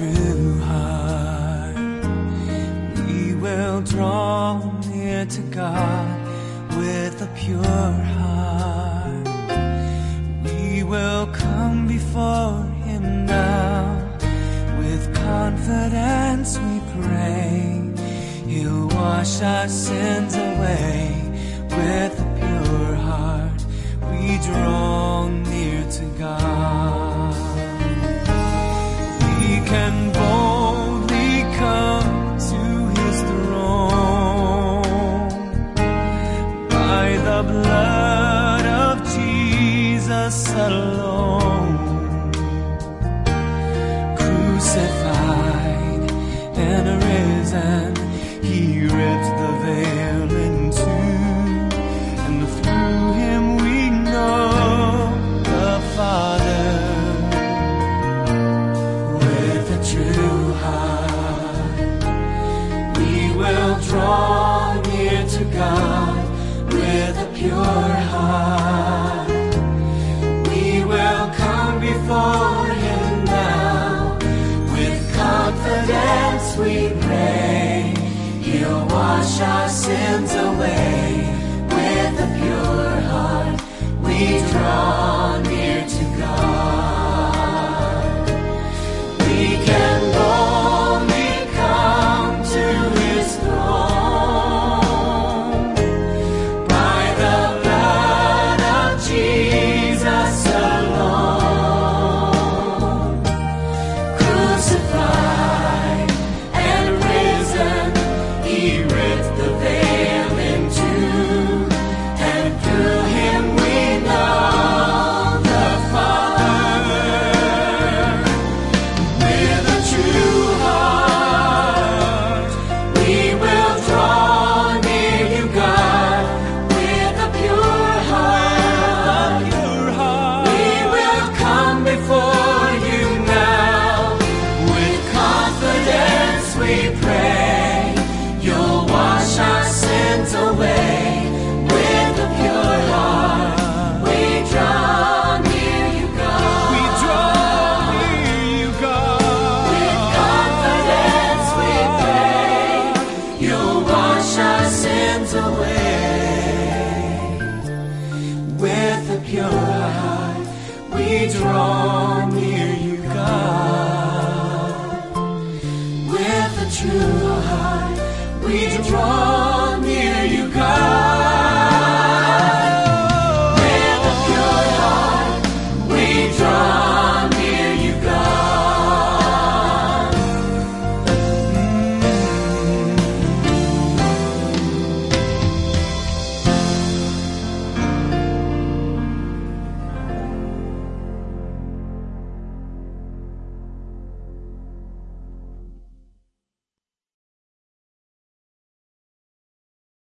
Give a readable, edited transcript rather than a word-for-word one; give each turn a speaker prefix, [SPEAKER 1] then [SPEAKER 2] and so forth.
[SPEAKER 1] true heart, we will draw near to God with a pure heart. We will come before Him now. With confidence we pray, He'll wash our sins away. With a pure heart we draw near to God. We can boldly come to His throne by the blood of Jesus alone. Crucified and risen, He ripped the veil in two, and through Him we know the Father. With a true heart, we will draw near to God. With a pure heart, we will come before Him now. With confidence we pray, He'll wash our sins away. With a pure heart we draw near to God. We can boldly come to His throne by the blood of Jesus alone. Crucified and risen, He ripped the veil in two, and through Him we know the Father. With a true heart, we will draw near You, God. With a pure heart, we will come before You now. With confidence we pray, You'll wash our sins away. With a pure heart, we draw near You, God. We draw near You, God. With confidence we pray, You'll wash our sins away. With a pure heart, we draw near You, God. With a true heart, we draw